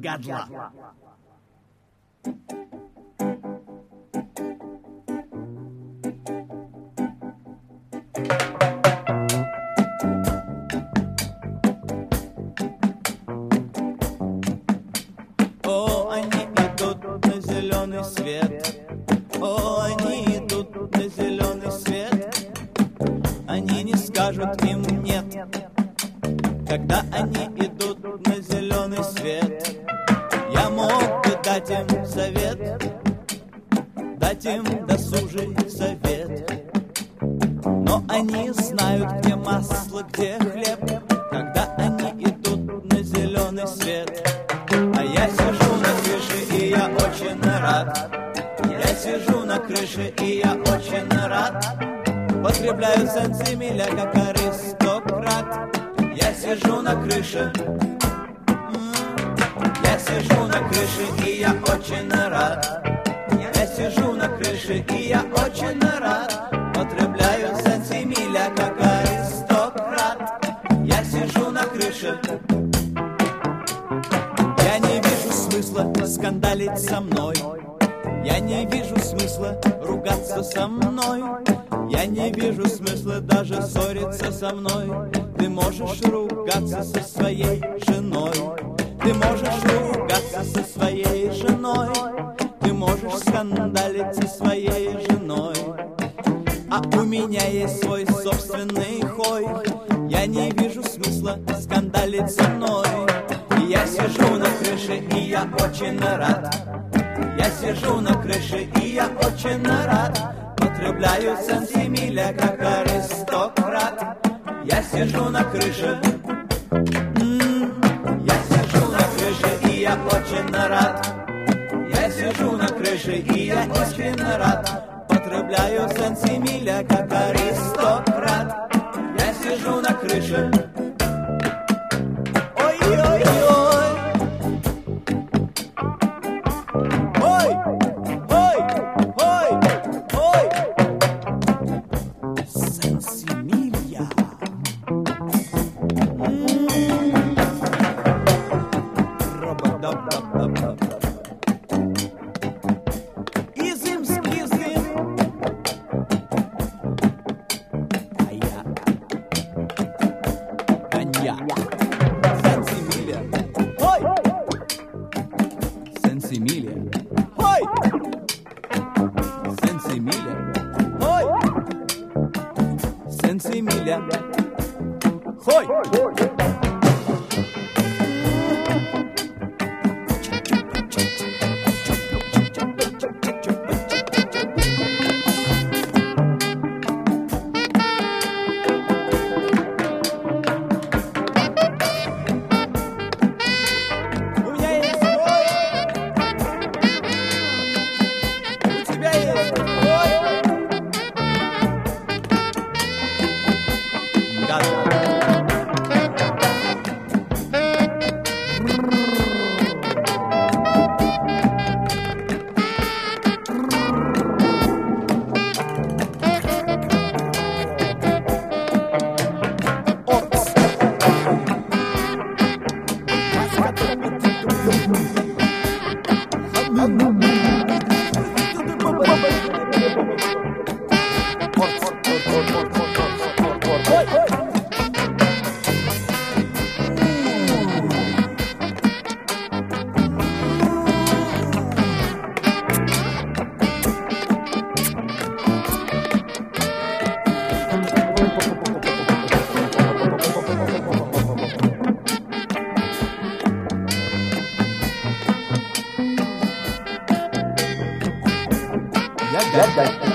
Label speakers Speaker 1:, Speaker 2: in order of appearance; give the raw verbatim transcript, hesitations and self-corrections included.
Speaker 1: гадла.
Speaker 2: О, они идут на зеленый свет. О, они идут на зеленый свет. Они не скажут им нет, когда они идут на зеленый свет. Я мог бы дать им совет, дать им досужий совет, но они знают, где масло, где хлеб, когда они идут на зеленый свет. А я сижу на крыше, и я очень рад. Я сижу на крыше, и я очень рад. Потребляю сантимиля, как аристократ. Я сижу на крыше. Я сижу на крыше, и я очень рад. Я сижу на крыше, и я очень рад. Потребляю сантимиля, как аристократ. Я сижу на крыше. Я не вижу смысла скандалить со мной. Я не вижу смысла ругаться со мной. Я не вижу смысла даже ссориться со мной. Ты можешь ругаться со своей женой. Ты можешь ругаться со своей женой. Ты можешь скандалить со своей женой. А у меня есть свой собственный хой. Я не вижу смысла скандалить со мной. И я сижу на крыше, и я очень рад. Я сижу на крыше, и я очень рад. Потребляю сантимиля, как аристократ. Я сижу на крыше. М-м-м. Я сижу на крыше, и я очень рад. Я сижу на крыше, и я искренне рад. Потребляю сантимиля, как аристократ. Я сижу на крыше. Ой-ой-ой. Ой, ой, ой, ой. Сенсимилья. Робо-доб-доб-доб-доб. Изым, скизым. А я. Коньяк. Сенсимилья. Ой. Сенсимилья. Ой! Сенсимилья. Ой! Сенсимилья. Хой! У меня есть хой! У тебя есть хой! Гадко.
Speaker 3: Я гадаю.